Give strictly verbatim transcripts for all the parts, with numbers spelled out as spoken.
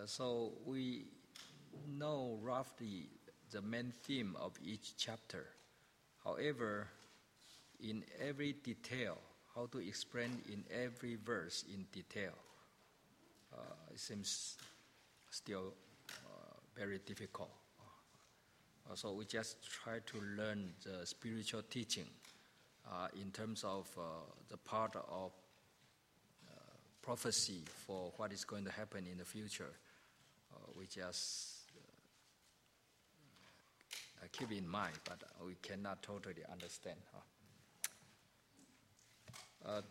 Uh, so we know roughly the main theme of each chapter. However, in every detail, how to explain in every verse in detail, uh, it seems still uh, very difficult. Uh, so we just try to learn the spiritual teaching uh, in terms of uh, the part of uh, prophecy for what is going to happen in the future. Uh, we just uh, keep in mind, but we cannot totally understand. Huh? Uh,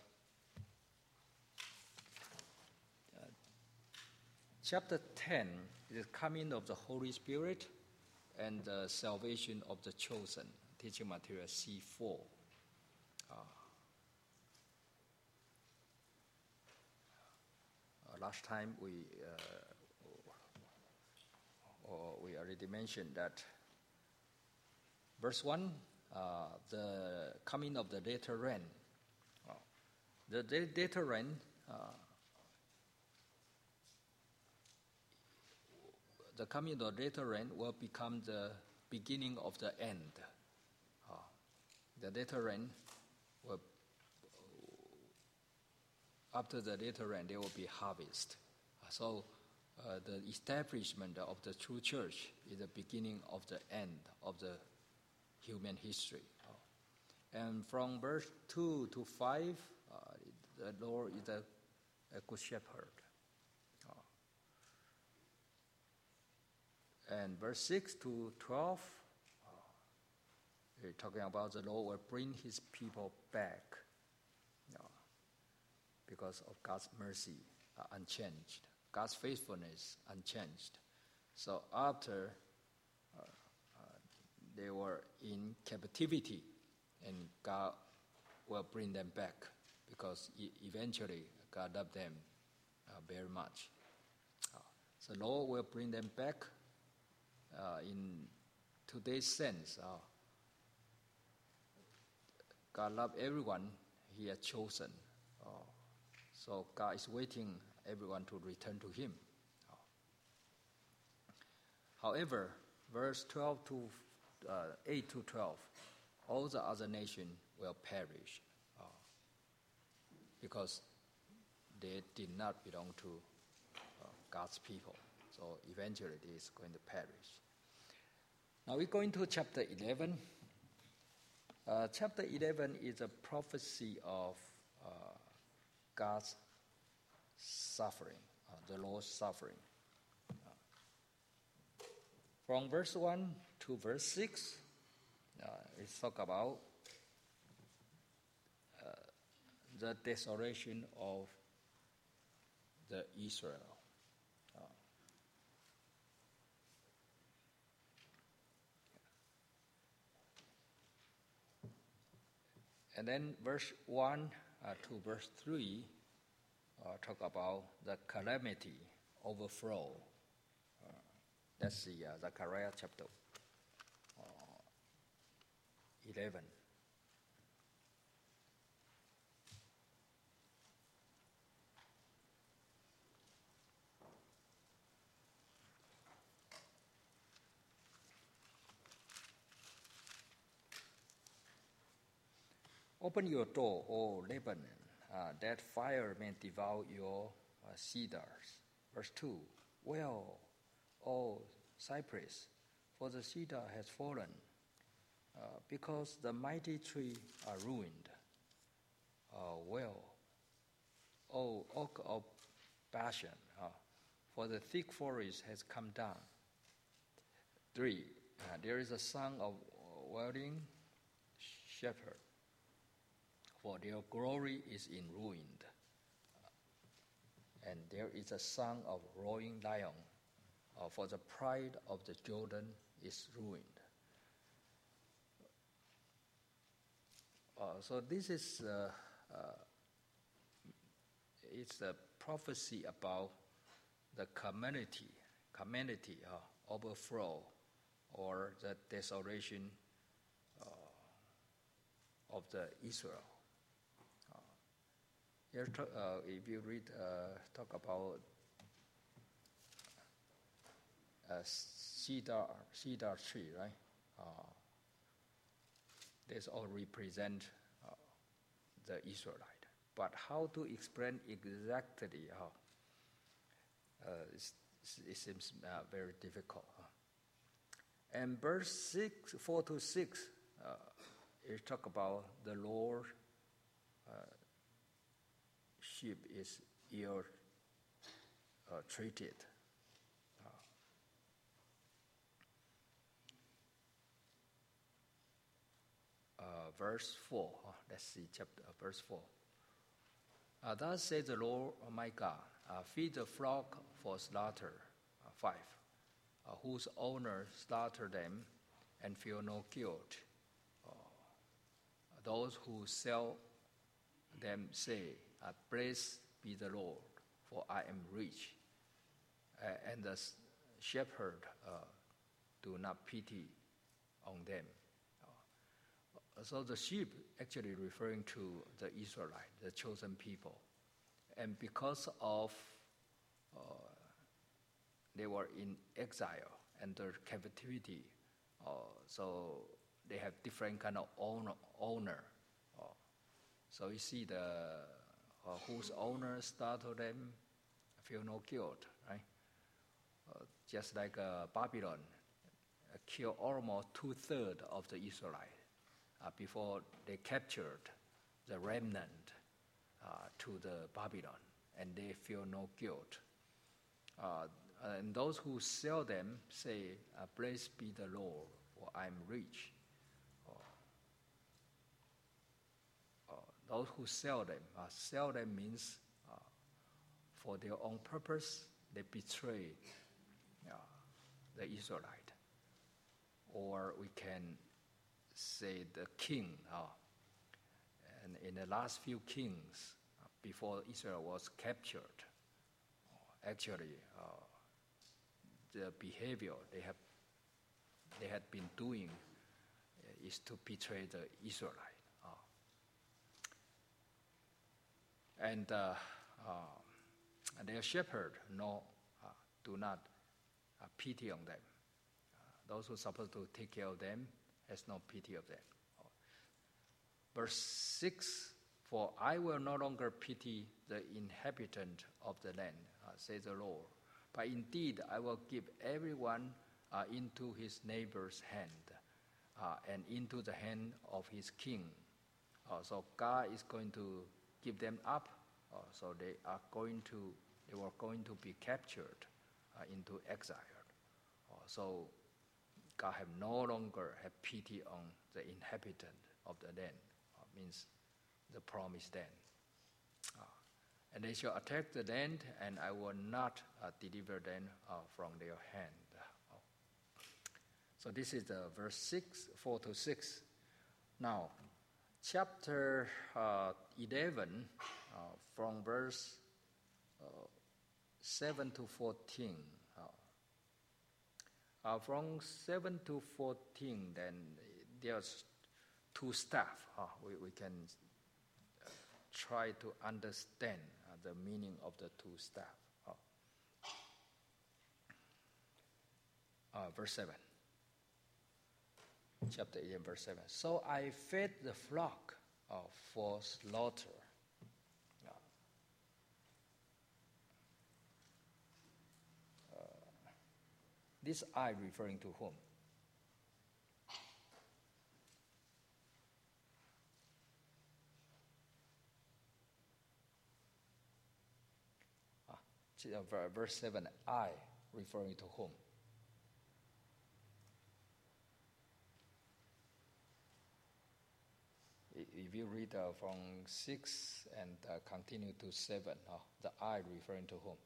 uh, chapter ten is the coming of the Holy Spirit and the salvation of the chosen, teaching material C four. Uh, uh, last time we uh, or we already mentioned that verse one, uh, the coming of the later rain. Uh, the later rain uh, the coming of the later rain will become the beginning of the end. Uh, the later rain will, after the later rain, there will be harvest. Uh, so uh, the establishment of the true church is the beginning of the end of the human history. Uh, and from verse two to five, uh, the Lord is a, a good shepherd. And verse six to twelve, uh, we're talking about the Lord will bring his people back uh, because of God's mercy uh, unchanged, God's faithfulness unchanged. So after uh, uh, they were in captivity, and God will bring them back because e- eventually God loved them uh, very much. Uh, so the Lord will bring them back. Uh, in today's sense, uh, God loves everyone he has chosen. Uh, so God is waiting everyone to return to him. Uh, however, verse twelve to uh, eight to twelve, all the other nations will perish uh, because they did not belong to uh, God's people. So eventually it is going to perish. Now we go into chapter eleven. Uh, chapter eleven is a prophecy of uh, God's suffering, uh, the Lord's suffering. Uh, from verse one to verse six, uh, it talks about uh, the desolation of the Israel. And then verse one uh, to verse three uh, talk about the calamity, overflow. Uh, that's the uh, Zechariah chapter uh, eleven. Open your door, O Lebanon, uh, that fire may devour your uh, cedars. Verse two, well, O cypress, for the cedar has fallen, uh, because the mighty tree are ruined. Uh, well, O oak of Bashan, uh, for the thick forest has come down. Three, uh, there is a song of wailing shepherd, for their glory is in ruin. And there is a song of roaring lion, uh, for the pride of the Jordan is ruined. Uh, so this is uh, uh, it's a prophecy about the community, community uh, overflow, or the desolation uh, of the Israel. Here, uh, if you read, uh, talk about cedar, cedar tree, right? Uh, this all represent uh, the Israelite. But how to explain exactly how? Uh, it seems uh, very difficult. Huh? And verse six, four to six, uh, it talk about the Lord uh, sheep is ill uh, treated. Uh, verse four. Uh, let's see, chapter uh, verse four. Uh, Thus says the Lord, oh my God, uh, feed the flock for slaughter. Uh, five. Uh, whose owner slaughter them and feel no guilt. Uh, those who sell them say, uh, Blessed be the Lord, for I am rich. Uh, and the shepherd uh, do not pity on them. Uh, so the sheep actually referring to the Israelite, the chosen people. And because of uh, they were in exile under captivity, uh, so they have different kind of owner. owner. Uh, so you see the uh, whose owner started them feel no guilt, right? Uh, just like uh, Babylon uh, killed almost two-thirds of the Israelites uh, before they captured the remnant uh, to the Babylon, and they feel no guilt. Uh, and those who sell them say, uh, Blessed be the Lord, for I am rich. Uh, uh, those who sell them, uh, sell them means uh, for their own purpose, they betray uh, the Israelite. Or we can say the king. Uh, and in the last few kings, uh, before Israel was captured, uh, actually, uh, the behavior they have they had been doing uh, is to betray the Israelite. Uh, and uh, uh, and their shepherd no, uh, do not uh, pity on them. Uh, those who are supposed to take care of them has no pity of them. Uh, verse six, for I will no longer pity the inhabitant of the land, uh, says the Lord. But indeed, I will give everyone uh, into his neighbor's hand uh, and into the hand of his king. Uh, so God is going to give them up. Uh, so they are going to, they were going to be captured uh, into exile. Uh, so God have no longer have pity on the inhabitant of the land. Uh, means the promised land. Uh, And they shall attack the land, and I will not uh, deliver them uh, from their hand. Oh. So this is uh, verse six, four to six. Now, chapter uh, eleven, uh, from verse uh, seven to fourteen. Uh, uh, from seven to fourteen, then there's two staff. Uh, we, we can uh, try to understand the meaning of the two staff. Oh. Uh, verse seven. Chapter eleven, verse seven. So I fed the flock uh, for slaughter. Uh, uh, this I referring to whom? Verse seven, I, referring to whom? If you read uh, from six and uh, continue to seven, uh, the I referring to whom?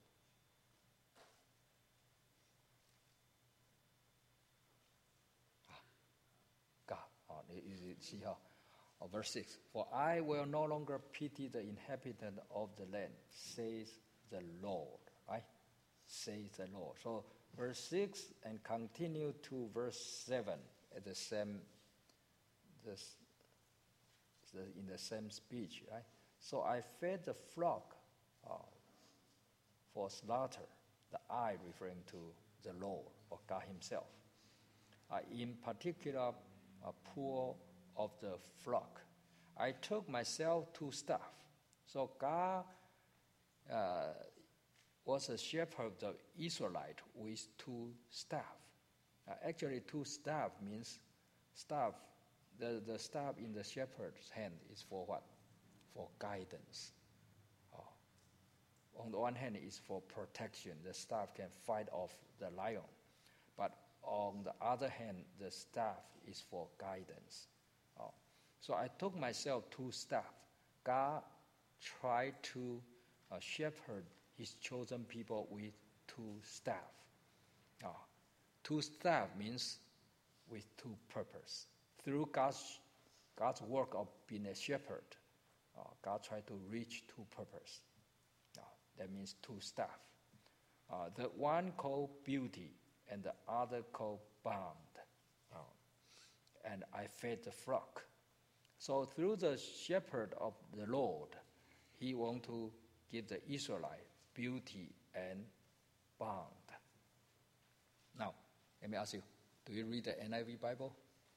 Ah, God. Oh, you, you see how? Oh, verse six, for I will no longer pity the inhabitant of the land, says the Lord. Right? Says the Lord. So verse six and continue to verse seven at the same, this, the, in the same speech, right? So I fed the flock uh, for slaughter, the I referring to the Lord or God himself. Uh, in particular, a pool of the flock. I took myself two staff. So God uh, was a shepherd of the Israelite with two staff. Uh, actually, two staff means staff. The, the staff in the shepherd's hand is for what? For guidance. Oh. On the one hand, it's for protection. The staff can fight off the lion. But on the other hand, the staff is for guidance. Oh. So I took myself two staff. God tried to uh, shepherd his chosen people with two staff. Oh. Two staff means with two purpose. Through God's, God's work of being a shepherd, uh, God tried to reach two purpose. Uh, that means two staff. Uh, the one called beauty and the other called bound. Uh, and I fed the flock. So through the shepherd of the Lord, he want to give the Israelite beauty and bound. Now, let me ask you, do you read the N I V Bible?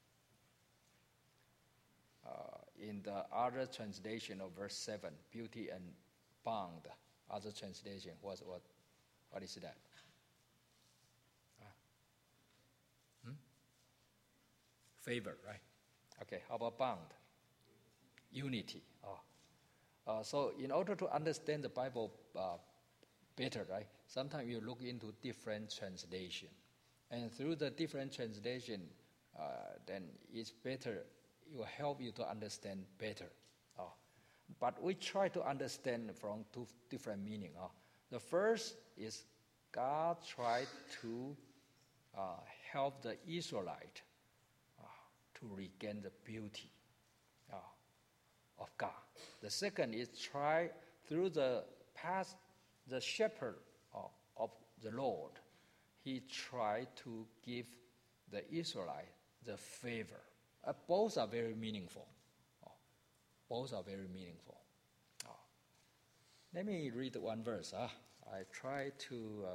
Uh, in the other translation of verse seven, beauty and bound, other translation, was what? What is that? Uh, hmm? Favor, right? Okay, how about bound? Unity. Oh. Uh, so in order to understand the Bible uh, better, right, sometimes you look into different translation. And through the different translation, uh, then it's better, it will help you to understand better. Oh. But we try to understand from two different meanings. Oh. The first is God tried to uh, help the Israelite uh, to regain the beauty uh, of God. The second is try through the past, the shepherd uh, of the Lord, he tried to give the Israelite the favor. Uh, both are very meaningful. Oh, both are very meaningful. Oh. Let me read one verse. Huh? I try to uh,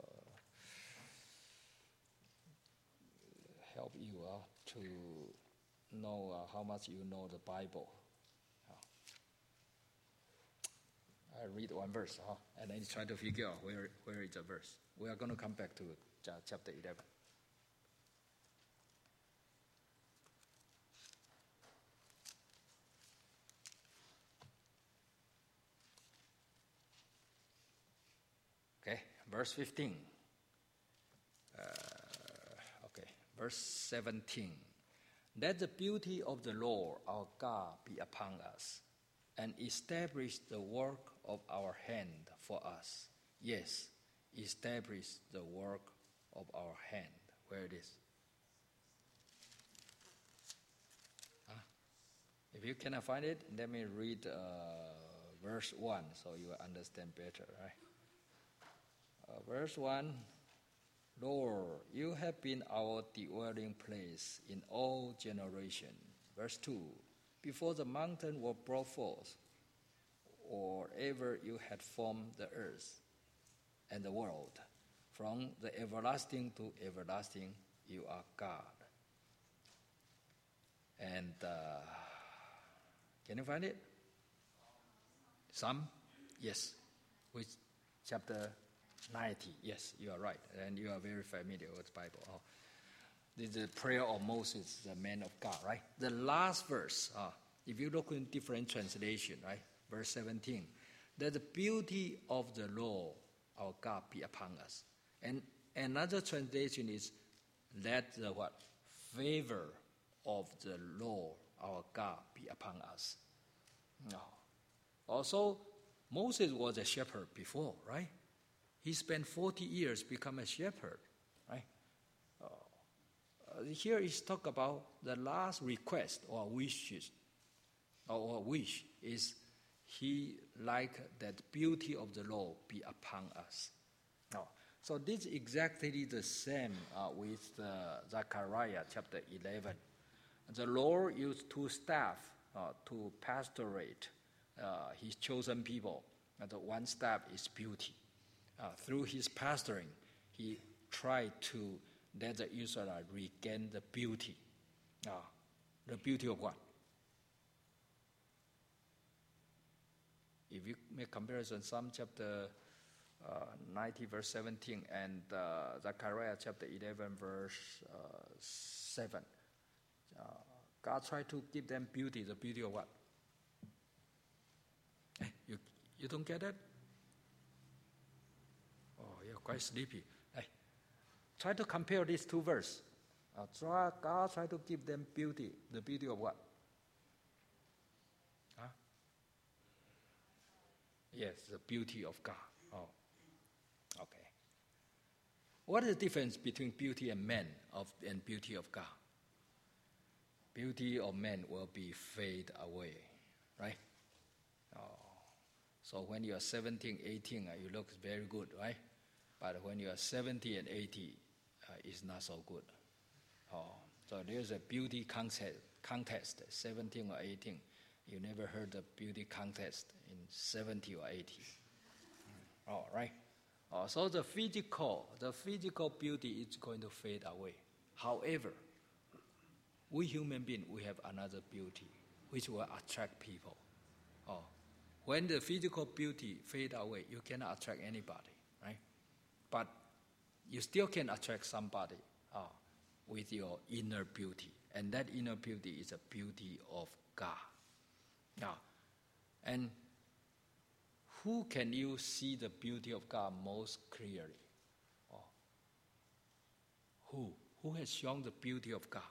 help you uh, to know uh, how much you know the Bible. Oh. I read one verse, huh? And then try to figure out where, where is the verse. We are going to come back to chapter eleven. Okay, verse fifteen. Uh, okay, verse seventeen. Let the beauty of the Lord our God be upon us, and establish the work of our hand for us. Yes, establish the work of our hand. Where it is? Huh? If you cannot find it, let me read uh, verse one so you will understand better, right? Uh, verse one, Lord, you have been our dwelling place in all generations. Verse two, before the mountain were brought forth, or ever you had formed the earth and the world, from the everlasting to everlasting, you are God. And uh, can you find it? Psalm? Yes. Which chapter? ninety. Yes, you are right. And you are very familiar with the Bible. Oh. This is the prayer of Moses, the man of God, right? The last verse, uh, if you look in different translation, right? Verse seventeen, that the beauty of the Lord our God be upon us. And another translation is, let the what? Favor of the Lord our God be upon us. No. Also, Moses was a shepherd before, right? He spent forty years become a shepherd, right? Uh, uh, here is talk about the last request or wishes, or, or wish is he like that beauty of the Lord be upon us. Now, so this is exactly the same uh, with uh, Zechariah chapter eleven. The Lord used two staff uh, to pastorate uh, his chosen people. And the one staff is beauty. Uh, through his pastoring, he try to let the Israelites regain the beauty. Uh, the beauty of what? If you make comparison, Psalm chapter uh, ninety, verse seventeen, and uh, Zechariah chapter eleven, verse uh, seven, uh, God tried to give them beauty. The beauty of what? Hey, you, you don't get it? Oh, you're quite sleepy. Hey, try to compare these two verses. Uh, try, God tried to give them beauty. The beauty of what? Huh? Yes, the beauty of God. Oh, okay. What is the difference between beauty of man of, and beauty of God? Beauty of man will be fade away, right? Oh, so when you are seventeen, eighteen, uh, you look very good, right? But when you are seventy and eighty, uh, it's not so good. Oh, so there's a beauty contest, contest, seventeen or eighteen. You never heard of beauty contest in seventy or eighty. Mm. Oh, right. Oh, so the physical, the physical beauty is going to fade away. However, we human beings, we have another beauty which will attract people. Oh, when the physical beauty fade away, you cannot attract anybody, right? But you still can attract somebody oh, with your inner beauty, and that inner beauty is a beauty of God. Now, and who can you see the beauty of God most clearly? Oh, who? Who has shown the beauty of God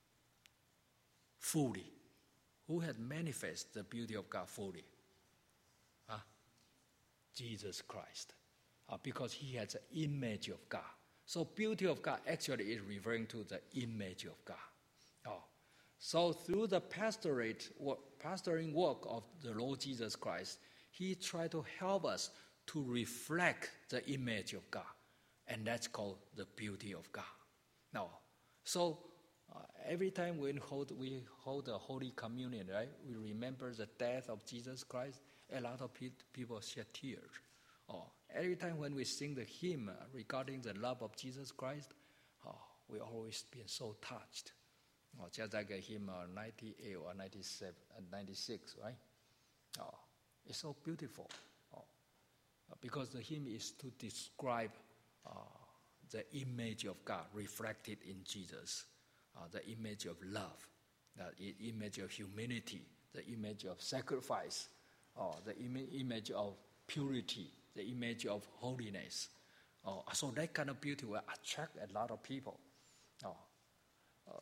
fully? Who has manifested the beauty of God fully? Huh? Jesus Christ. Uh, because he has an image of God. So beauty of God actually is referring to the image of God. Oh. So through the pastorate, work, pastoring work of the Lord Jesus Christ, he tried to help us to reflect the image of God. And that's called the beauty of God. Now, so uh, every time we hold, we hold the Holy Communion, right, we remember the death of Jesus Christ. A lot of pe- people shed tears. Oh, every time when we sing the hymn regarding the love of Jesus Christ, oh, we always been so touched. Oh, just like a hymn uh, ninety-eight or ninety-seven, uh, ninety-six, right? Oh, it's so beautiful. Oh, because the hymn is to describe uh, the image of God reflected in Jesus, uh, the image of love, the image of humility, the image of sacrifice, oh, the im- image of purity, the image of holiness. Oh, so that kind of beauty will attract a lot of people. Oh, uh,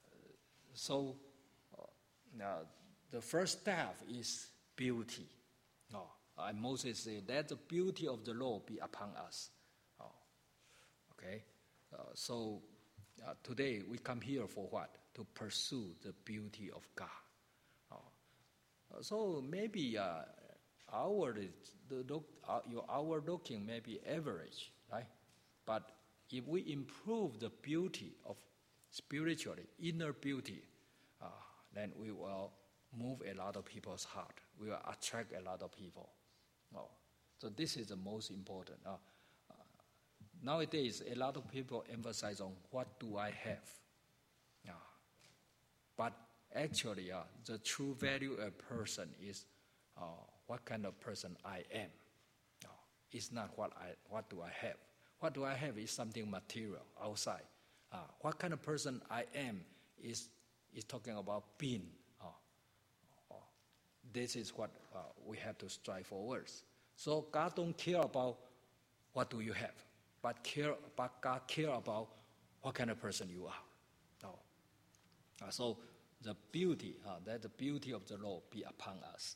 so uh, now the first step is beauty. Oh, and Moses said, "Let the beauty of the Lord be upon us." Oh, okay. Uh, so uh, today we come here for what? To pursue the beauty of God. Oh, uh, so maybe. Uh, Our, the look, uh, your, our looking may be average, right? But if we improve the beauty of spiritually, inner beauty, uh, then we will move a lot of people's heart. We will attract a lot of people. Oh, so this is the most important. Uh, uh, nowadays, a lot of people emphasize on what do I have. Uh, but actually, uh, the true value of a person is uh, what kind of person I am. No, it's not what I what do I have. What do I have is something material outside. Uh, what kind of person I am is is talking about being. Uh, uh, this is what uh, we have to strive for. So God don't care about what do you have, but care but God care about what kind of person you are. No. Uh, so the beauty, uh, that the beauty of the Lord be upon us.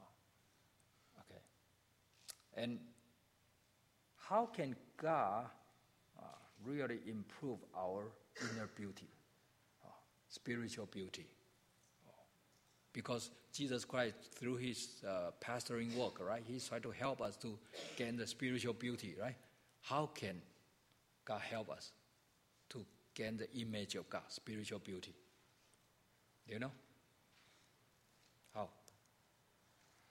And how can God uh, really improve our inner beauty, uh, spiritual beauty? Uh, because Jesus Christ, through his uh, pastoring work, right, he's trying to help us to gain the spiritual beauty, right? How can God help us to gain the image of God, spiritual beauty? Do you know? How?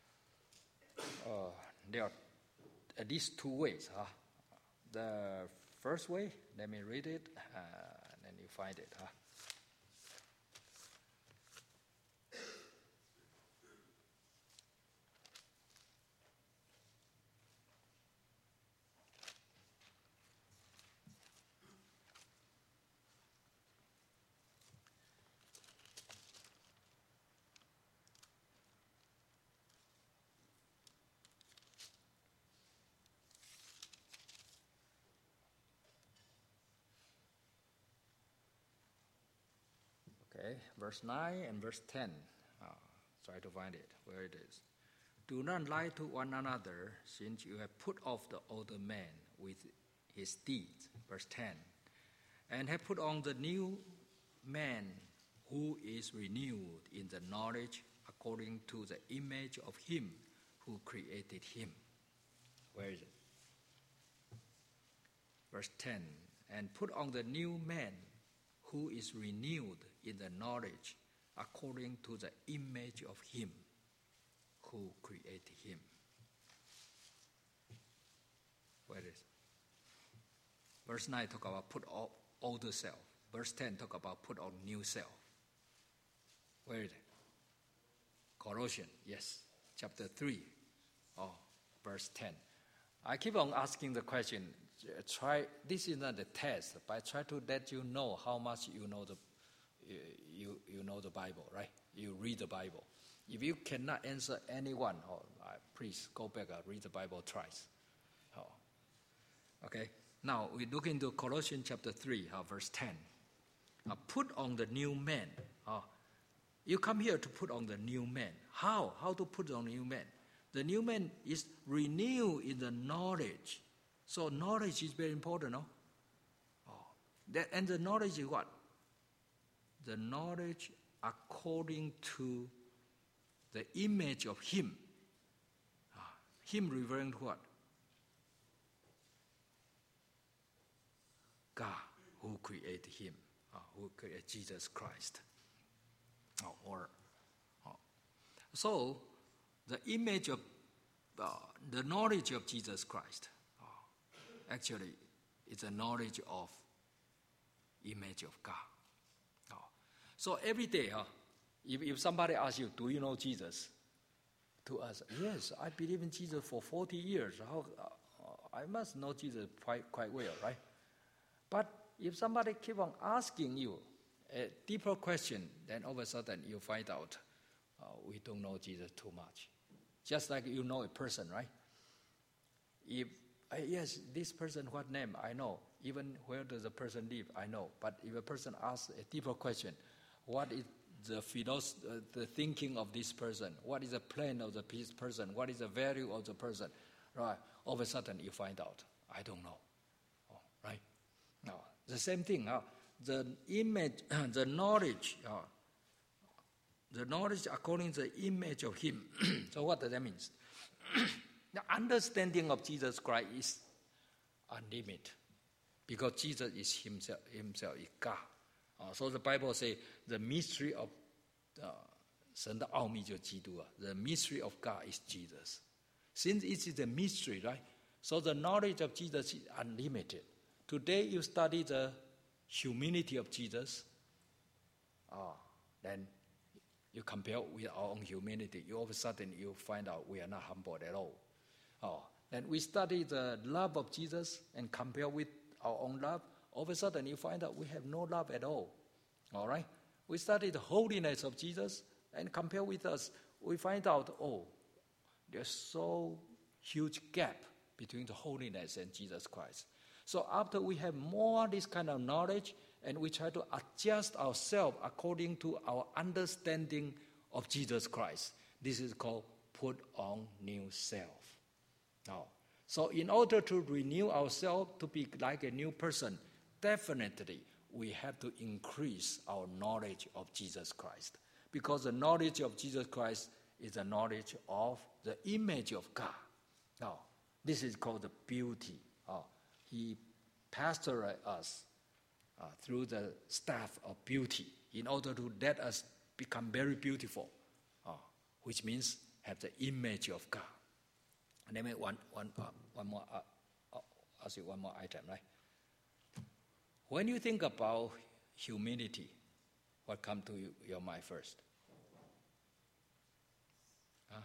Uh, there are at least two ways. Huh? The first way. Let me read it, uh, and then you find it. Huh? Okay, verse nine and verse ten. Uh, try to find it, where it is. Do not lie to one another, since you have put off the older man with his deeds. Verse ten. And have put on the new man, who is renewed in the knowledge according to the image of him who created him. Where is it? Verse ten. And put on the new man, who is renewed in the knowledge according to the image of him who created him. Where is it? Verse nine talk about put off older self. Verse ten talk about put on new self. Where is it? Colossians, yes, chapter three, oh, verse ten. I keep on asking the question. Try. This is not a test, but I try to let you know how much you know the you you know the Bible, right? You read the Bible. If you cannot answer anyone, oh, uh, please go back and read the Bible twice. Oh. Okay. Now we look into Colossians chapter three, uh, verse ten. Uh, put on the new man. Uh, you come here to put on the new man. How? How to put on the new man? The new man is renewed in the knowledge. So knowledge is very important, no? Oh. That, and the knowledge is what? The knowledge according to the image of him. Ah. Him referring to what? God, who created him, uh, who created Jesus Christ. Oh, or, oh. So, the image of, uh, the knowledge of Jesus Christ, uh, actually, is a knowledge of image of God. Oh. So every day, uh, if, if somebody asks you, do you know Jesus? To us, yes, I believe in Jesus for forty years. How, uh, I must know Jesus quite, quite well, right? But if somebody keep on asking you a deeper question, then all of a sudden you find out uh, we don't know Jesus too much. Just like you know a person, right? If, uh, yes, this person, what name? I know. Even where does the person live? I know. But if a person asks a deeper question, what is the philosophy, uh, the thinking of this person? What is the plan of the person? What is the value of the person? Right? All of a sudden you find out, I don't know. Oh, right? No, the same thing. Uh, the image, the knowledge, uh, the knowledge according to the image of him. So what does that mean? The understanding of Jesus Christ is unlimited because Jesus is himself, himself is God. Uh, so the Bible says the mystery of uh, 神的奥秘就是基督啊. The mystery of God is Jesus. Since it is a mystery, right? So the knowledge of Jesus is unlimited. Today you study the humanity of Jesus, oh, then you compare with our own humanity. You all of a sudden you find out we are not humble at all. Oh, then we study the love of Jesus and compare with our own love. All of a sudden you find out we have no love at all. All right? We study the holiness of Jesus and compare with us. We find out, oh, there's so huge gap between the holiness and Jesus Christ. So after we have more this kind of knowledge and we try to adjust ourselves according to our understanding of Jesus Christ, this is called put on new self. Now, so in order to renew ourselves to be like a new person, definitely we have to increase our knowledge of Jesus Christ. Because the knowledge of Jesus Christ is the knowledge of the image of God. Now, this is called the beauty. Uh, he pastored us uh, through the staff of beauty in order to let us become very beautiful, uh, which means have the image of God. Let me one, one, uh, one more, uh, uh, ask you one more item, right? When you think about humility, what comes to you, your mind first? Huh?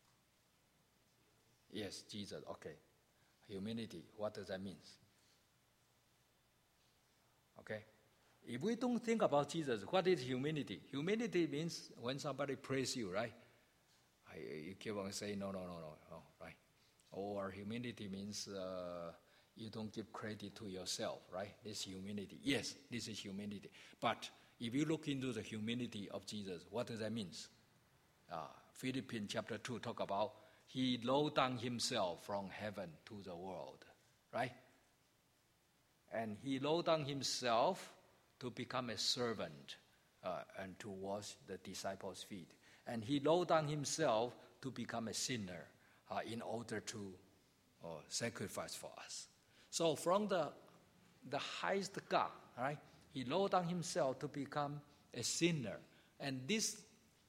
Yes, Jesus, okay. Humility, what does that mean? Okay? If we don't think about Jesus, what is humility? Humility means when somebody praise you, right? You keep on saying, no, no, no, no, no, right? Or humility means uh, you don't give credit to yourself, right? This humility. Yes, this is humility. But if you look into the humility of Jesus, what does that mean? Uh, Philippians chapter two talk about he lowered down himself from heaven to the world, right? And he lowered down himself to become a servant uh, and to wash the disciples' feet. And he lowered down himself to become a sinner uh, in order to uh, sacrifice for us. So from the, the highest God, right, he lowered down himself to become a sinner. And this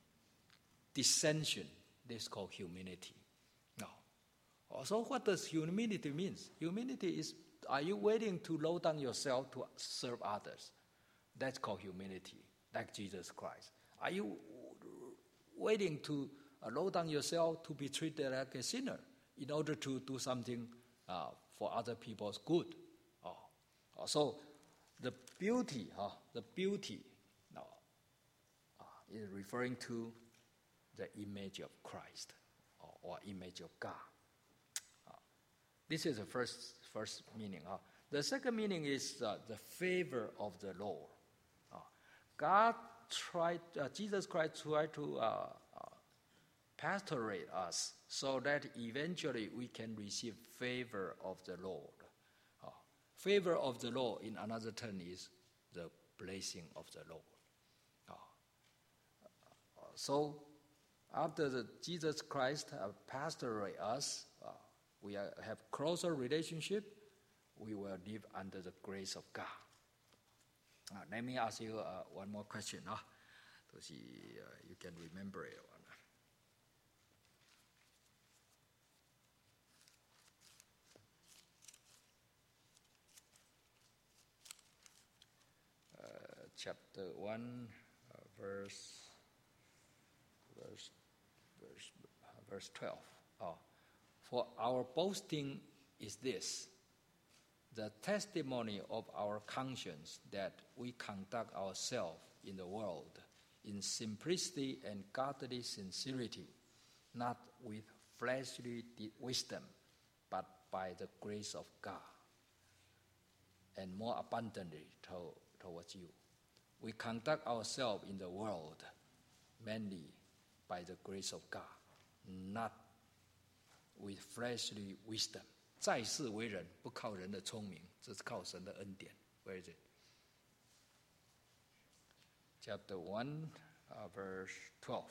descension, this is called humility. Now, so what does humility mean? Humility is, are you willing to lower down yourself to serve others? That's called humility, like Jesus Christ. Are you willing to uh, lower down yourself to be treated like a sinner in order to do something uh, for other people's good? Oh. So the beauty, uh, the beauty uh, uh, is referring to the image of Christ or, or image of God. Uh, this is the first first meaning. Uh. The second meaning is uh, the favor of the Lord. Uh, God tried, uh, Jesus Christ tried to uh, uh, pastorate us so that eventually we can receive favor of the Lord. Uh, favor of the Lord in another term is the blessing of the Lord. Uh, uh, so after the Jesus Christ uh, pastorate us, uh, we are, have closer relationship, we will live under the grace of God. Uh, let me ask you uh, one more question, huh? To see uh, you can remember it. Uh, chapter one, uh, verse, verse, verse, uh, verse twelve. Oh, for our boasting is this, the testimony of our conscience that we conduct ourselves in the world in simplicity and godly sincerity, not with fleshly wisdom, but by the grace of God, and more abundantly to, towards you. We conduct ourselves in the world mainly by the grace of God, not with fleshly wisdom. 在世为人，不靠人的聪明，这是靠神的恩典。Where is it? Chapter one, uh, verse twelve.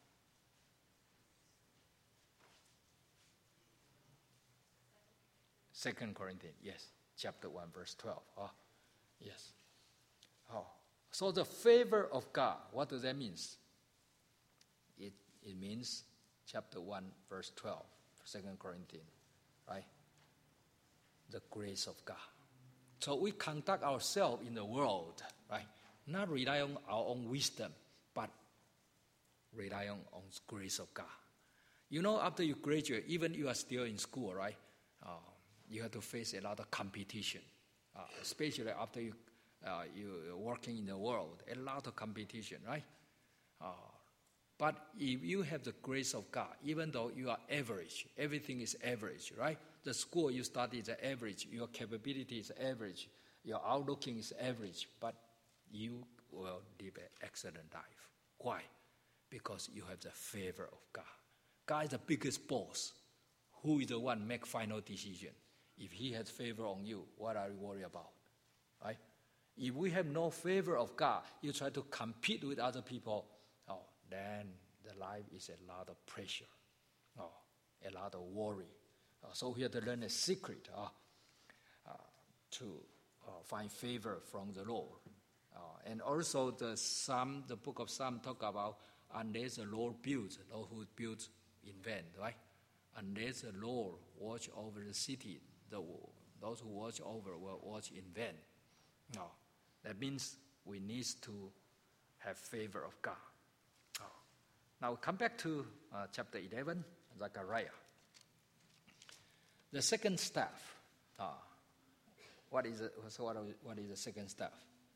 Second Corinthians, yes. Chapter one, verse twelve. Oh, yes. Oh, so the favor of God, what does that mean? It, it means chapter one, verse twelve, Second Corinthians, right? The grace of God. So we conduct ourselves in the world, right? Not rely on our own wisdom, but rely on, on the grace of God. You know, after you graduate, even you are still in school, right? Uh, you have to face a lot of competition, uh, especially after you, uh, you're working in the world, a lot of competition, right? Uh, but if you have the grace of God, even though you are average, everything is average, right? The school you study is average, your capability is average, your outlooking is average, but you will live an excellent life. Why? Because you have the favor of God. God is the biggest boss. Who is the one make final decision? If he has favor on you, what are you worried about? Right? If we have no favor of God, you try to compete with other people, oh, then the life is a lot of pressure, oh, a lot of worry. Uh, so we have to learn a secret uh, uh, to uh, find favor from the Lord. Uh, and also the Psalm, the book of Psalm talk about unless the Lord builds, those who build in vain, right? Unless the Lord watch over the city, the, those who watch over will watch in vain. No. That means we need to have favor of God. Oh. Now we come back to uh, chapter eleven, Zechariah. The second staff. Uh, what is it? So what, what is the second staff?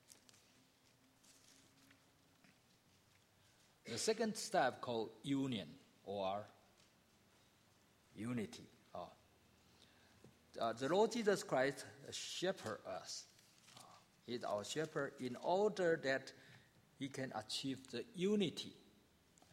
The second staff called union or unity. Uh, uh, the Lord Jesus Christ shepherds us. Uh, he is our shepherd in order that he can achieve the unity. Uh,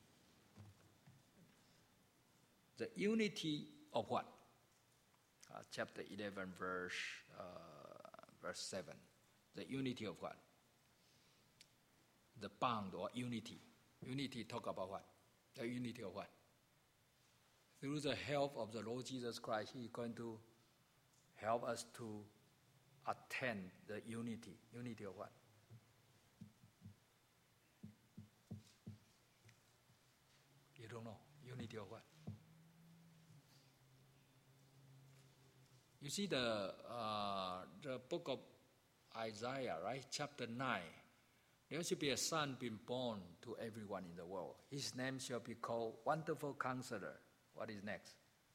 the unity of what? Uh, chapter eleven, verse uh, verse seven. The unity of what? The bond or unity. Unity talk about what? The unity of what? Through the help of the Lord Jesus Christ, he is going to help us to attain the unity. Unity of what? You don't know. Unity of what? You see the uh, the book of Isaiah, right? Chapter nine. There shall be a son being born to everyone in the world. His name shall be called Wonderful Counselor. What is next?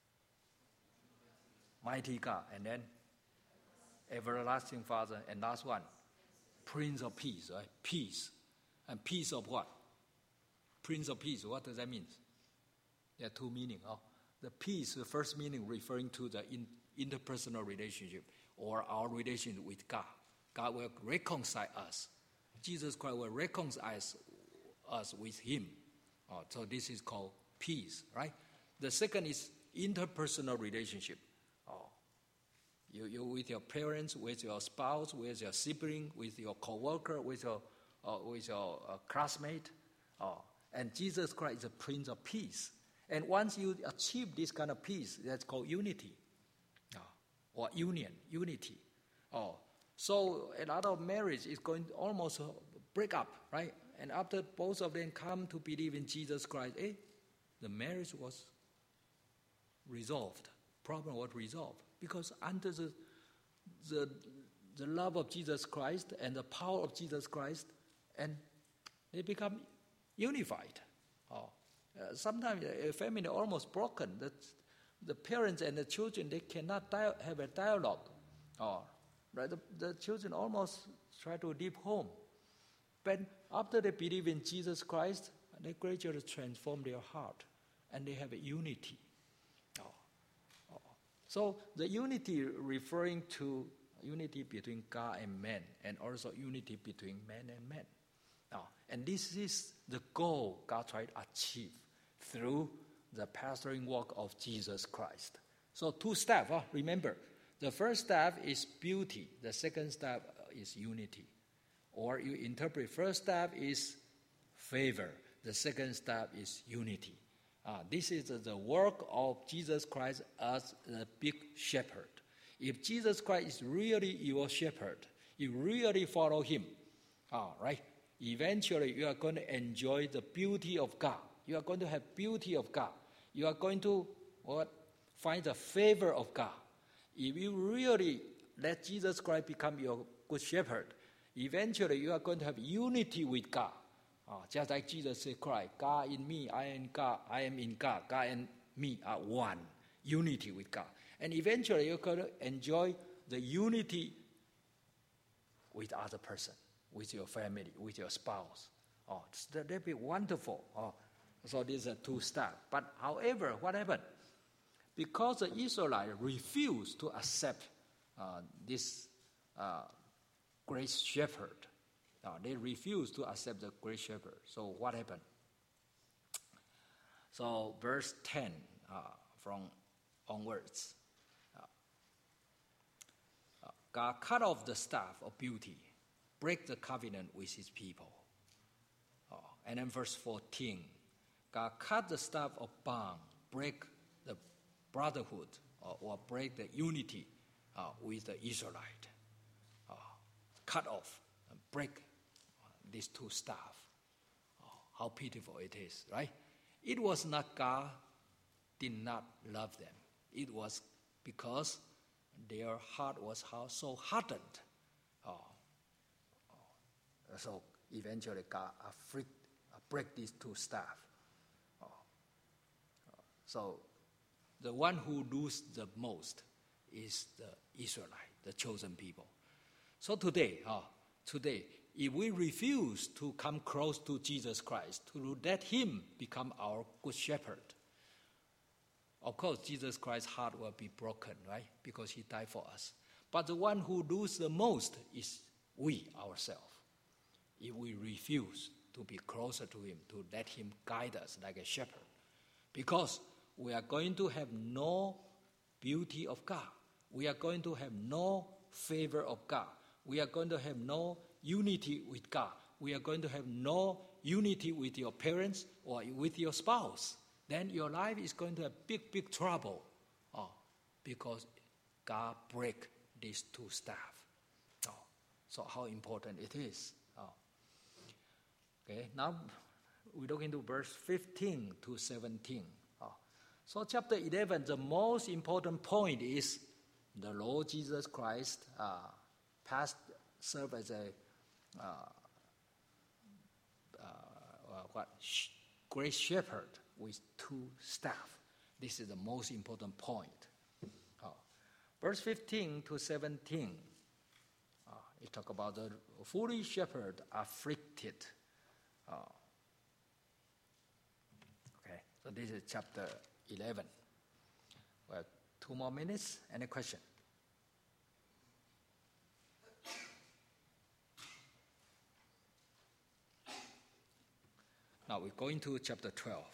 Mighty God. And then Everlasting Father. And last one, Prince of Peace, right? Peace. And peace of what? Prince of Peace. What does that mean? There are two meanings. Oh, the peace, the first meaning referring to the in, interpersonal relationship or our relationship with God. God will reconcile us. Jesus Christ will reconcile us with him. Oh, so this is called peace, right? The second is interpersonal relationship. Oh, you, you with your parents, with your spouse, with your sibling, with your co-worker, with your, uh, with your uh, classmate. Oh, and Jesus Christ is a Prince of Peace. And once you achieve this kind of peace, that's called unity. Oh, or union, unity. Oh, so a lot of marriage is going to almost break up, right? And after both of them come to believe in Jesus Christ, eh, the marriage was resolved. Problem was resolved because under the the the love of Jesus Christ and the power of Jesus Christ, and they become unified. Oh, uh, sometimes a family almost broken. That the parents and the children, they cannot dia- have a dialogue. Oh. Right? The, the children almost try to leave home. But after they believe in Jesus Christ, they gradually transform their heart and they have a unity. Oh. Oh. So the unity referring to unity between God and man and also unity between man and man. Oh. And this is the goal God tried to achieve through the pastoring work of Jesus Christ. So two steps, huh? Remember. The first step is beauty. The second step is unity. Or you interpret first step is favor. The second step is unity. Uh, this is the work of Jesus Christ as the big shepherd. If Jesus Christ is really your shepherd, you really follow him, uh, right? Eventually you are going to enjoy the beauty of God. You are going to have beauty of God. You are going to what? Find the favor of God. If you really let Jesus Christ become your good shepherd, eventually you are going to have unity with God. Uh, just like Jesus said, Christ, God in me, I am God, I am in God, God and me are one. Unity with God. And eventually you're going to enjoy the unity with other person, with your family, with your spouse. Oh, that would be wonderful. Oh, so these are two steps. But however, what happened? Because the Israelites refused to accept uh, this uh, great shepherd. Uh, they refused to accept the great shepherd. So what happened? So verse ten uh, from onwards. Uh, uh, God cut off the staff of beauty, break the covenant with his people. Uh, and then verse fourteen. God cut the staff of bond, break brotherhood uh, or break the unity uh, with the Israelite. Uh, cut off and break uh, these two staff. Oh, how pitiful it is, right? It was not God did not love them. It was because their heart was so hardened. Oh, So eventually God afflict, break these two staff. Oh. So the one who loses the most is the Israelite, the chosen people. So today, uh, today, if we refuse to come close to Jesus Christ, to let him become our good shepherd, of course, Jesus Christ's heart will be broken, right? Because he died for us. But the one who loses the most is we ourselves. If we refuse to be closer to him, to let him guide us like a shepherd, because we are going to have no beauty of God. We are going to have no favor of God. We are going to have no unity with God. We are going to have no unity with your parents or with your spouse. Then your life is going to have big, big trouble. Oh, because God break these two staff. Oh, so how important it is. Oh. Okay, now we look into verse fifteen to seventeen. Oh. So chapter eleven, the most important point is the Lord Jesus Christ uh, past served as a uh, uh, what great shepherd with two staff. This is the most important point. Uh, verse fifteen to seventeen, uh, it talks about the foolish shepherd afflicted. Uh, okay, so this is chapter eleven. Well, two more minutes. Any question? Now we're going to chapter twelve.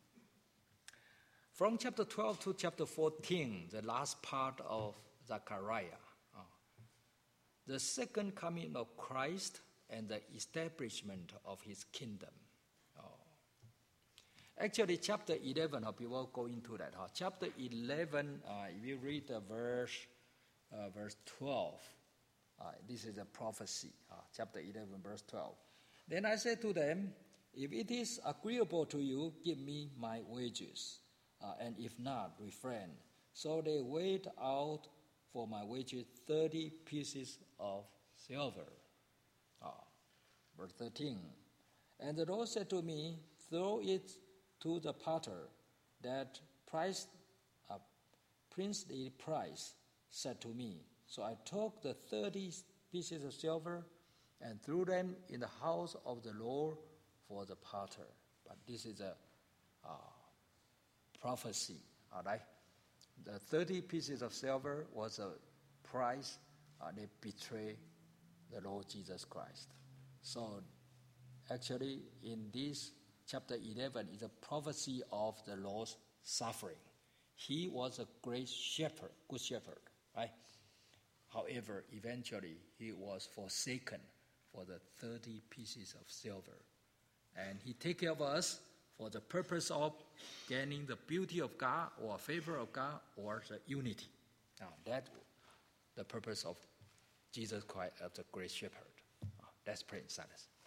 From chapter twelve to chapter fourteen, the last part of Zechariah, uh, the second coming of Christ and the establishment of his kingdom. Uh, actually, chapter eleven, uh, we will go into that. Uh, chapter eleven, uh, if you read the verse, uh, verse twelve, uh, this is a prophecy. Uh, chapter eleven, verse twelve. Then I said to them, if it is agreeable to you, give me my wages. Uh, and if not, refrain. So they weighed out for my wages thirty pieces of silver. Uh, verse thirteen. And the Lord said to me, throw it to the potter, that price, uh, princely price, said to me. So I took the thirty pieces of silver and threw them in the house of the Lord for the potter. But this is a uh, prophecy, all right? The thirty pieces of silver was a price uh, they betray the Lord Jesus Christ. So actually in this chapter eleven is a prophecy of the Lord's suffering. He was a great shepherd, good shepherd, right? However, eventually he was forsaken for the thirty pieces of silver. And he take care of us for the purpose of gaining the beauty of God or favor of God or the unity. Now that's the purpose of Jesus Christ as the great shepherd. Uh, let's pray in silence.